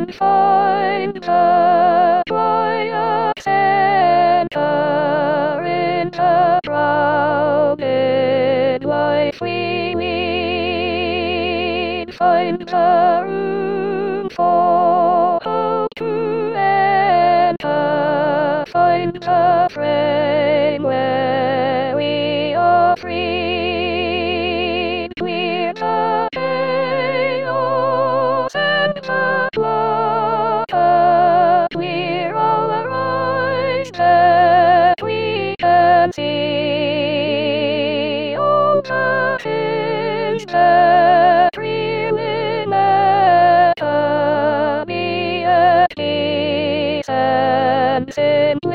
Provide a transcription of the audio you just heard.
find the quiet center in the crowded life we lead. Find the room for hope to enter. Find the frame where we are free. Clear the chaos and the clutter. Clear all the rise that we can see. All the things that really matter. Be at peace and simply